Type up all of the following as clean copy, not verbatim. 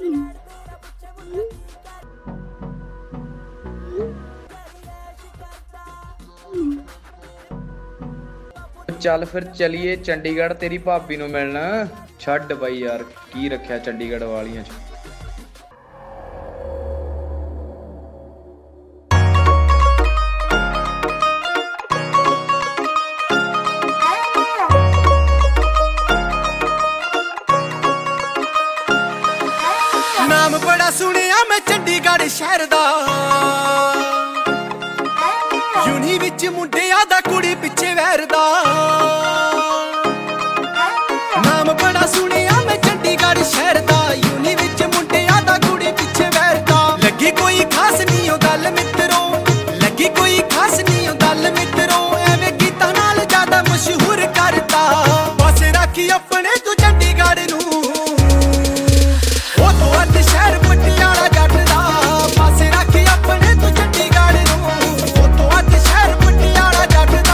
ਚੱਲ ਫਿਰ ਚਲੀਏ ਚੰਡੀਗੜ੍ਹ ਤੇਰੀ ਭਾਬੀ ਨੂੰ ਮਿਲਣ। ਛੱਡ ਬਾਈ ਯਾਰ, ਕੀ ਰੱਖਿਆ ਚੰਡੀਗੜ੍ਹ ਵਾਲੀਆਂ 'ਚ। ਨਾਮ ਬੜਾ ਸੁਣਿਆ ਮੈਂ ਚੰਡੀਗੜ੍ਹ ਸ਼ਹਿਰ ਦਾ, ਯੂਨੀ ਵਿੱਚ ਮੁੰਡਿਆਂ ਦਾ ਕੁੜੀ ਪਿੱਛੇ ਵੈਰ ਦਾ। ਨਾਮ ਬੜਾ ਸੁਣਿਆ ਮੈਂ ਚੰਡੀਗੜ੍ਹ ਸ਼ਹਿਰ ਦਾ, ਯੂਨੀ ਵਿੱਚ ਮੁੰਡਿਆਂ ਦਾ ਕੁੜੀ ਪਿੱਛੇ ਵੈਰ ਦਾ। ਲੱਗੀ ਕੋਈ ਖਾਸ ਨਹੀਂ ਉਹ ਗੱਲ ਮਿੱਤਰੋ, ਲੱਗੀ ਕੋਈ ਖਾਸ ਨਹੀਂ ਉਹ ਗੱਲ ਮਿੱਤਰੋ, ਐਵੇਂ ਗੀਤਾਂ ਨਾਲ ਜ਼ਿਆਦਾ ਮਸ਼ਹੂਰ ਕਰਤਾ। ਬਸ ਰੱਖੀ ਆਪਣੇ ਤੂੰ ਚੰਡੀਗੜ੍ਹ ਨੂੰ, ਉਹ ਤੋਂ ਅੱਧ ਸ਼ਹਿਰ ਪਟਿਆਲਾ ਜੱਟ ਦਾ। ਬਸ ਰੱਖੀ ਆਪਣੇ ਤੂੰ ਚੰਡੀਗੜ੍ਹ ਨੂੰ, ਉਹ ਤੋਂ ਅੱਧ ਸ਼ਹਿਰ ਪਟਿਆਲਾ ਜੱਟ ਦਾ।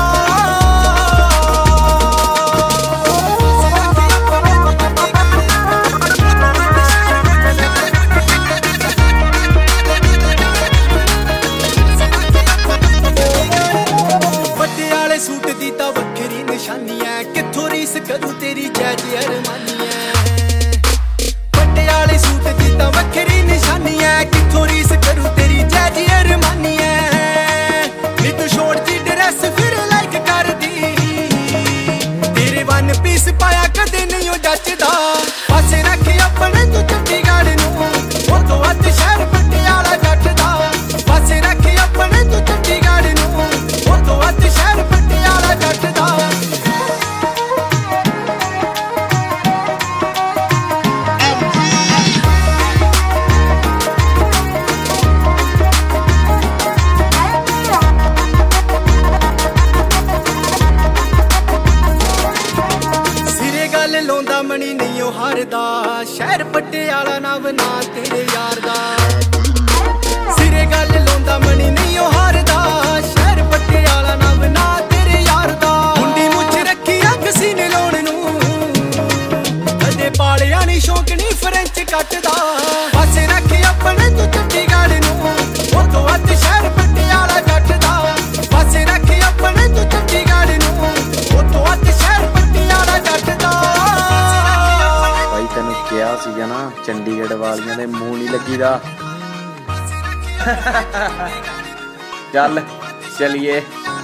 ਪਟਿਆਲੇ ਸੂਟ ਦੀ ਤਾਂ ਵੱਖਰੀ ਨਿਸ਼ਾਨੀ ਐ, ਕਿੱਥੋਂ ਰੀਸ ਕਰੂ ਤੇਰੀ ਜੈਜ ਅਰਮਾਨੀ ਐ। ਪਟਿਆਲੇ ਸੂਟ ਦੀ ਤਾਂ ਵੱਖਰੀ ਨਿਸ਼ਾਨੀ ਐ, ਕਿੱਥੋਂ ਰੀਸ ਕਰੂ ਤੇਰੀ ਜੈਜ ਅਰਮਾਨੀ ਐ। ਨੀ ਤੂੰ ਛੋੜ ਦੀ ਡਰੈਸ ਫਿਰ ਲਾਈਕ ਕਰਦੀ, ਤੇਰੇ ਵਨ ਪੀਸ ਪਾਇਆ ਕਦੇ ਨਹੀਂ ਉਹ ਜੱਚਦਾ। ਪਾਸੇ ਰੱਖ ਆਪਣੇ ਤੂੰ ਚੰਡੀਗੜ੍ਹ ਨੂੰ, ਉਹ ਤੋਂ ਅੱਧ ਸ਼ਹਿਰ ਪਟਿਆਲਾ ਜੱਟ ਦਾ। ਪਾਸੇ ਰੱਖ ਆਪਣੇ ਤੂੰ ਚੰਡੀਗੜ੍ਹ ਨੂੰ, ਉਹ ਤੋਂ ਅੱਧ ਸ਼ਹਿਰ ਪਟਿਆਲਾ ਜੱਟ ਦਾ। ਸਿਰੇ ਗੱਲ ਲਾਉਂਦਾ ਮਣੀ ਨਹੀਂ ਉਹ ਹਾਰਦਾ, ਸ਼ਹਿਰ ਪਟਿਆਲਾ ਨਾ ਬਣਾ ਤੇਰੇ ਯਾਰ ਦਾ। ਸਿਰੇ ਗੱਲ ਲਾਉਂਦਾ ਮਣੀ ਨਹੀਂ ਉਹ ਹਾਰਦਾ, ਸ਼ਹਿਰ ਪਟਿਆਲਾ ਨਾ ਬਣਾ ਤੇਰੇ ਯਾਰ ਦਾ। ਮੁੰਡੀ ਮੁੱਛ ਰੱਖੀ ਅੱਖ ਸੀਨੇ ਲਾਉਣ ਨੂੰ, ਕਦੇ ਪਾਲਿਆ ਨਹੀਂ ਸ਼ੌਂਕ ਨਹੀਂ ਫਰੈਂਚ ਕੱਟਦਾ। ਪਾਸੇ ਰੱਖ ਆਪਣੇ ਤੂੰ ਚੰਡੀਗੜ੍ਹ ਨੂੰ, ਉਹ ਤੋਂ ਅੱਧ ਸ਼ਹਿਰ ਪਟਿਆਲਾ ਜੱਟ ਦਾ। ਪਾਸੇ ਰੱਖ ਆਪਣੇ ਤੂੰ ਚੰਡੀਗੜ੍ਹ ਨੂੰ, ਉਹ ਤੋਂ ਅੱਧ ਸ਼ਹਿਰ ਪਟਿਆਲਾ ਜੱਟ ਦਾ। ਬਾਈ ਤੈਨੂੰ ਕਿਹਾ ਸੀਗਾ ਨਾ, ਚੰਡੀਗੜ੍ਹ ਵਾਲੀਆਂ ਦੇ ਮੂੰਹ ਨਹੀਂ ਲੱਗੀਦਾ। ਚੱਲ ਚਲੀਏ।